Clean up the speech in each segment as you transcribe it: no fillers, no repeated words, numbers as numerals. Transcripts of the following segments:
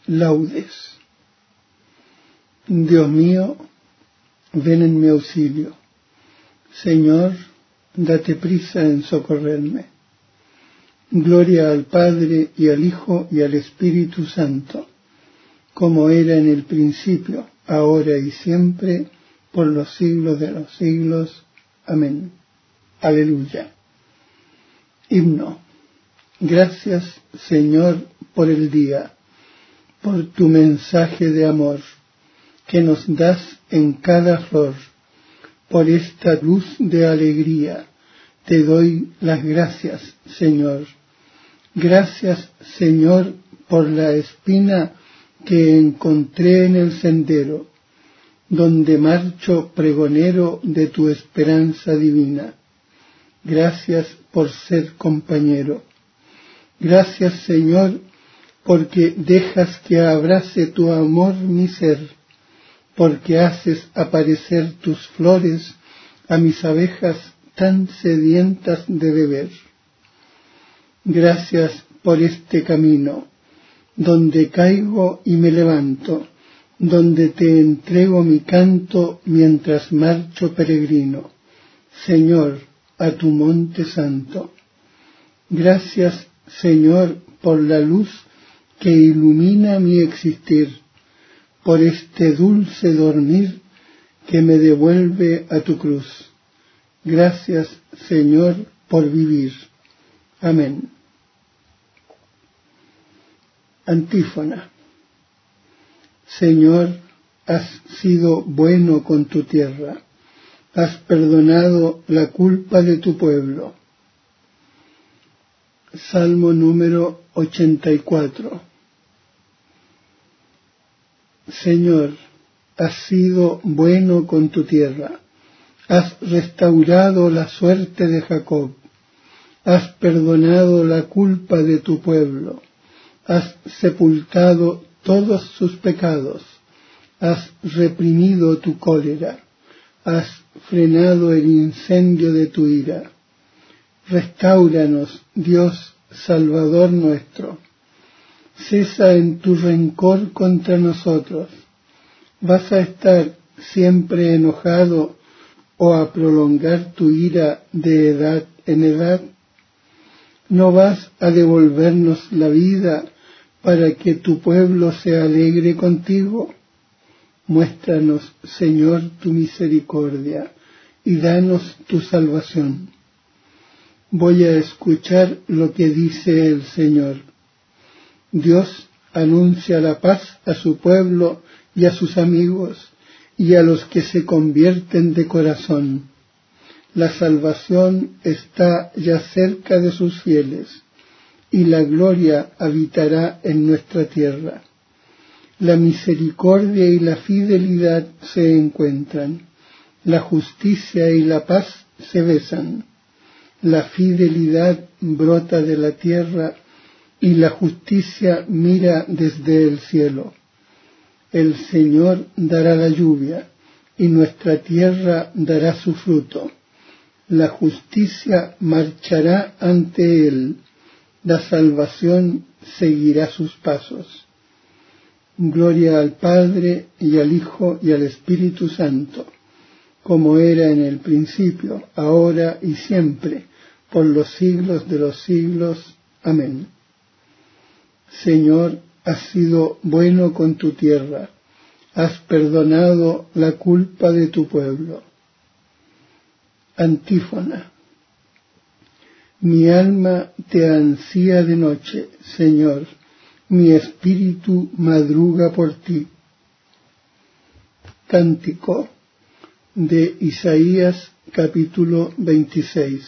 Laudes. Dios mío, ven en mi auxilio. Señor, date prisa en socorrerme. Gloria al Padre, y al Hijo, y al Espíritu Santo, como era en el principio, ahora y siempre, por los siglos de los siglos. Amén. Aleluya. Himno. Gracias, Señor, por el día, por tu mensaje de amor, que nos das en cada flor. Por esta luz de alegría, te doy las gracias, Señor. Gracias, Señor, por la espina que encontré en el sendero, donde marcho pregonero de tu esperanza divina. Gracias por ser compañero. Gracias, Señor, porque dejas que abrace tu amor mi ser, porque haces aparecer tus flores a mis abejas tan sedientas de beber. Gracias por este camino, donde caigo y me levanto, donde te entrego mi canto mientras marcho peregrino, Señor, a tu monte santo. Gracias, Señor, por la luz que ilumina mi existir, por este dulce dormir que me devuelve a tu cruz. Gracias, Señor, por vivir. Amén. Antífona. Señor, has sido bueno con tu tierra, has perdonado la culpa de tu pueblo. Salmo número 84. Señor, has sido bueno con tu tierra, has restaurado la suerte de Jacob, has perdonado la culpa de tu pueblo, has sepultado todos sus pecados, has reprimido tu cólera, has frenado el incendio de tu ira. Restáuranos, Dios, Salvador nuestro. Cesa en tu rencor contra nosotros. ¿Vas a estar siempre enojado o a prolongar tu ira de edad en edad? ¿No vas a devolvernos la vida para que tu pueblo se alegre contigo? Muéstranos, Señor, tu misericordia y danos tu salvación. Voy a escuchar lo que dice el Señor. Dios anuncia la paz a su pueblo y a sus amigos y a los que se convierten de corazón. La salvación está ya cerca de sus fieles y la gloria habitará en nuestra tierra. La misericordia y la fidelidad se encuentran, la justicia y la paz se besan. La fidelidad brota de la tierra y la justicia mira desde el cielo. El Señor dará la lluvia y nuestra tierra dará su fruto. La justicia marchará ante él, la salvación seguirá sus pasos. Gloria al Padre, y al Hijo, y al Espíritu Santo, como era en el principio, ahora y siempre, por los siglos de los siglos. Amén. Señor, has sido bueno con tu tierra, has perdonado la culpa de tu pueblo. Antífona. Mi alma te ansía de noche, Señor, mi espíritu madruga por ti. Cántico de Isaías, capítulo 26.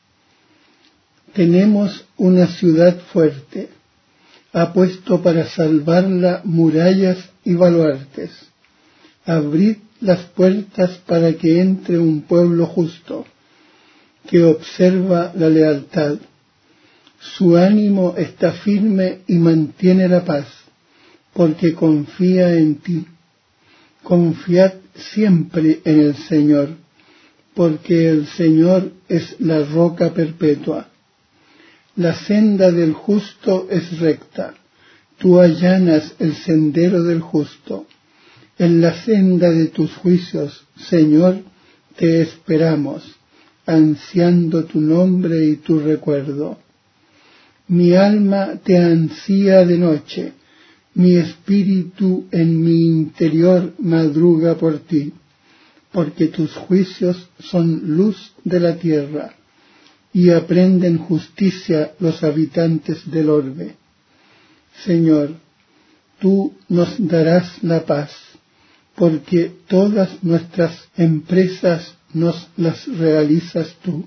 Tenemos una ciudad fuerte, ha puesto para salvarla murallas y baluartes. Abrid las puertas para que entre un pueblo justo, que observa la lealtad. Su ánimo está firme y mantiene la paz, porque confía en ti. Confiad siempre en el Señor, porque el Señor es la roca perpetua. La senda del justo es recta, Tú allanas el sendero del justo. En la senda de tus juicios, Señor, te esperamos, ansiando tu nombre y tu recuerdo. Mi alma te ansía de noche, mi espíritu en mi interior madruga por ti, porque tus juicios son luz de la tierra, y aprenden justicia los habitantes del orbe. Señor, tú nos darás la paz, porque todas nuestras empresas nos las realizas tú.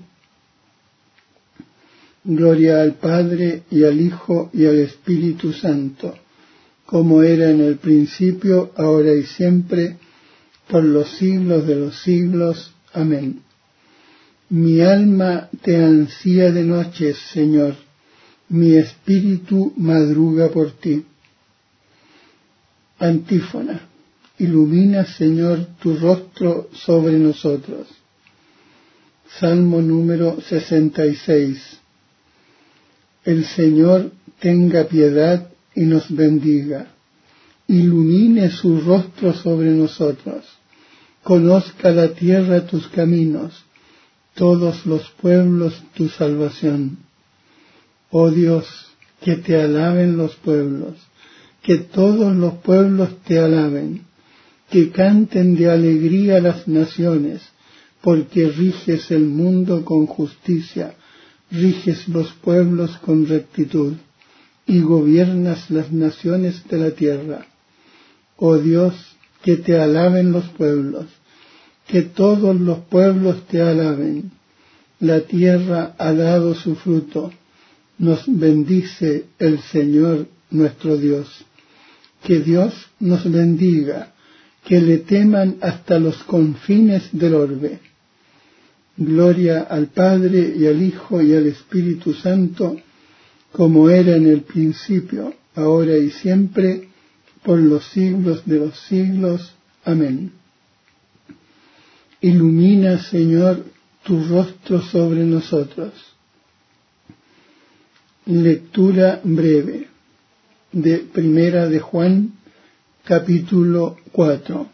Gloria al Padre, y al Hijo, y al Espíritu Santo, como era en el principio, ahora y siempre, por los siglos de los siglos. Amén. Mi alma te ansía de noche, Señor, mi espíritu madruga por ti. Antífona. Ilumina, Señor, tu rostro sobre nosotros. Salmo número 66. El Señor tenga piedad y nos bendiga. Ilumine su rostro sobre nosotros. Conozca la tierra tus caminos, todos los pueblos tu salvación. Oh Dios, que te alaben los pueblos, que todos los pueblos te alaben, que canten de alegría las naciones, porque riges el mundo con justicia, riges los pueblos con rectitud, y gobiernas las naciones de la tierra. Oh Dios, que te alaben los pueblos, que todos los pueblos te alaben. La tierra ha dado su fruto, nos bendice el Señor nuestro Dios. Que Dios nos bendiga, que le teman hasta los confines del orbe. Gloria al Padre, y al Hijo, y al Espíritu Santo, como era en el principio, ahora y siempre, por los siglos de los siglos. Amén. Ilumina, Señor, tu rostro sobre nosotros. Lectura breve de Primera de Juan, capítulo 4.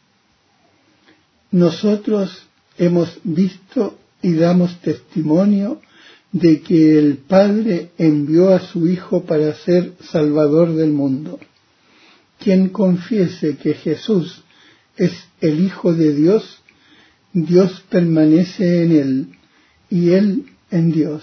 Nosotros hemos visto y damos testimonio de que el Padre envió a su Hijo para ser Salvador del mundo. Quien confiese que Jesús es el Hijo de Dios, Dios permanece en él, y él en Dios.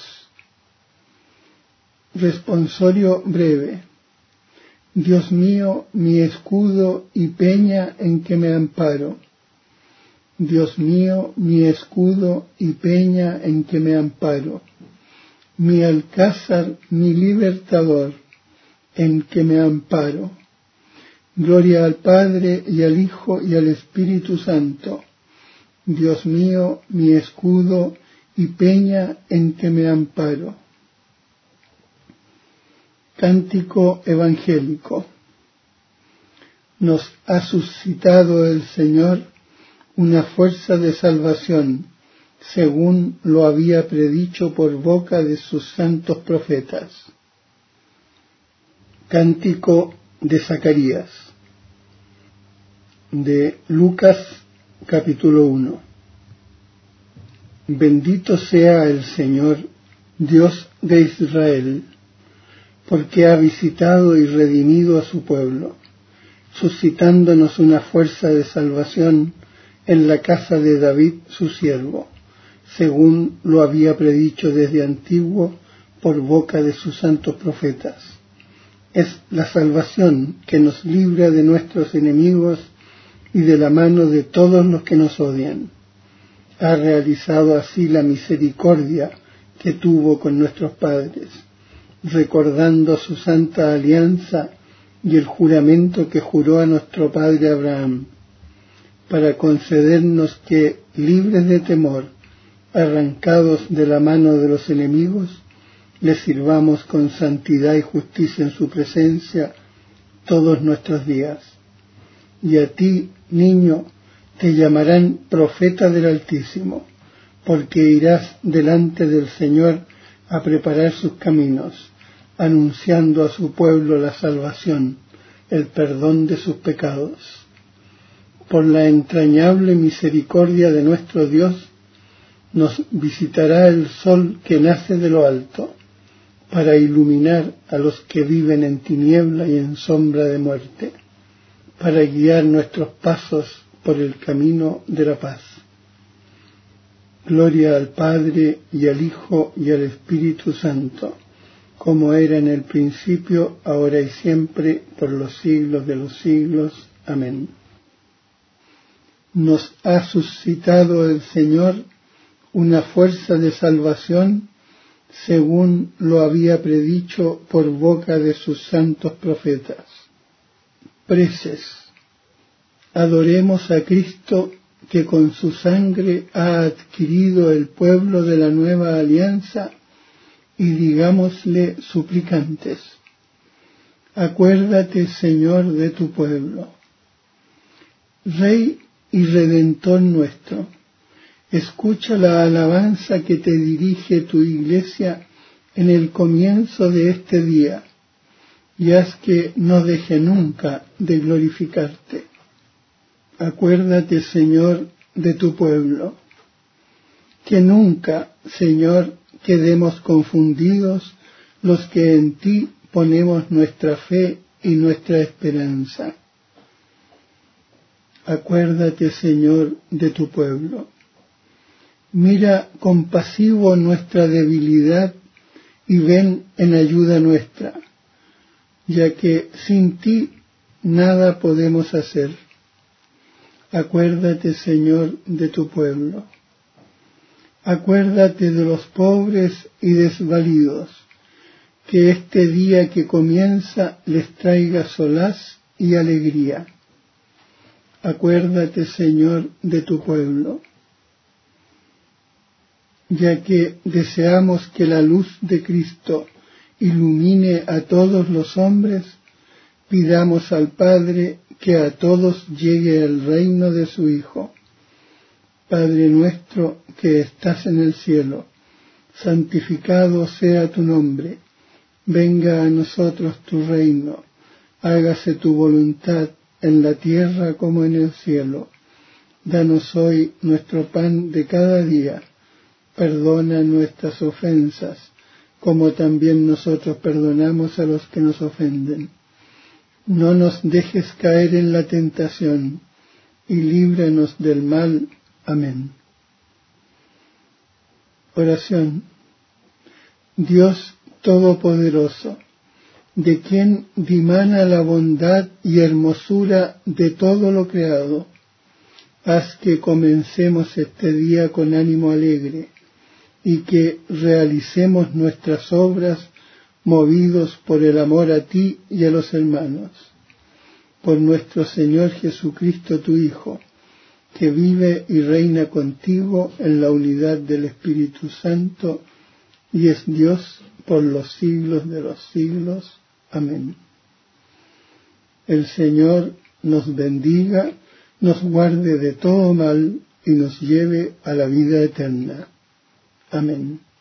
Responsorio breve. Dios mío, mi escudo y peña en que me amparo. Dios mío, mi escudo y peña en que me amparo. Mi alcázar, mi libertador, en que me amparo. Gloria al Padre, y al Hijo, y al Espíritu Santo. Dios mío, mi escudo y peña en que me amparo. Cántico evangélico. Nos ha suscitado el Señor una fuerza de salvación, según lo había predicho por boca de sus santos profetas. Cántico de Zacarías. De Lucas, capítulo 1. Bendito sea el Señor, Dios de Israel, porque ha visitado y redimido a su pueblo, suscitándonos una fuerza de salvación en la casa de David su siervo, según lo había predicho desde antiguo por boca de sus santos profetas. Es la salvación que nos libra de nuestros enemigos y de la mano de todos los que nos odian. Ha realizado así la misericordia que tuvo con nuestros padres, recordando su santa alianza y el juramento que juró a nuestro padre Abraham, para concedernos que, libres de temor, arrancados de la mano de los enemigos, le sirvamos con santidad y justicia en su presencia todos nuestros días. Y a ti, niño, te llamarán profeta del Altísimo, porque irás delante del Señor a preparar sus caminos, anunciando a su pueblo la salvación, el perdón de sus pecados. Por la entrañable misericordia de nuestro Dios, nos visitará el sol que nace de lo alto, para iluminar a los que viven en tiniebla y en sombra de muerte, para guiar nuestros pasos por el camino de la paz. Gloria al Padre, y al Hijo, y al Espíritu Santo, como era en el principio, ahora y siempre, por los siglos de los siglos. Amén. Nos ha suscitado el Señor una fuerza de salvación, según lo había predicho por boca de sus santos profetas. Preces. Adoremos a Cristo, que con su sangre ha adquirido el pueblo de la nueva alianza, y digámosle suplicantes: acuérdate, Señor, de tu pueblo. Rey y Redentor nuestro, escucha la alabanza que te dirige tu Iglesia en el comienzo de este día, y haz que no deje nunca de glorificarte. Acuérdate, Señor, de tu pueblo. Que nunca, Señor, quedemos confundidos los que en ti ponemos nuestra fe y nuestra esperanza. Acuérdate, Señor, de tu pueblo. Mira compasivo nuestra debilidad y ven en ayuda nuestra, ya que sin ti nada podemos hacer. Acuérdate, Señor, de tu pueblo. Acuérdate de los pobres y desvalidos, que este día que comienza les traiga solaz y alegría. Acuérdate, Señor, de tu pueblo. Ya que deseamos que la luz de Cristo ilumine a todos los hombres, pidamos al Padre que a todos llegue el reino de su Hijo. Padre nuestro que estás en el cielo, santificado sea tu nombre. Venga a nosotros tu reino. Hágase tu voluntad en la tierra como en el cielo. Danos hoy nuestro pan de cada día. Perdona nuestras ofensas, como también nosotros perdonamos a los que nos ofenden. No nos dejes caer en la tentación, y líbranos del mal. Amén. Oración. Dios Todopoderoso, de quien dimana la bondad y hermosura de todo lo creado, haz que comencemos este día con ánimo alegre, y que realicemos nuestras obras movidos por el amor a ti y a los hermanos. Por nuestro Señor Jesucristo, tu Hijo, que vive y reina contigo en la unidad del Espíritu Santo, y es Dios por los siglos de los siglos. Amén. El Señor nos bendiga, nos guarde de todo mal y nos lleve a la vida eterna. Amén.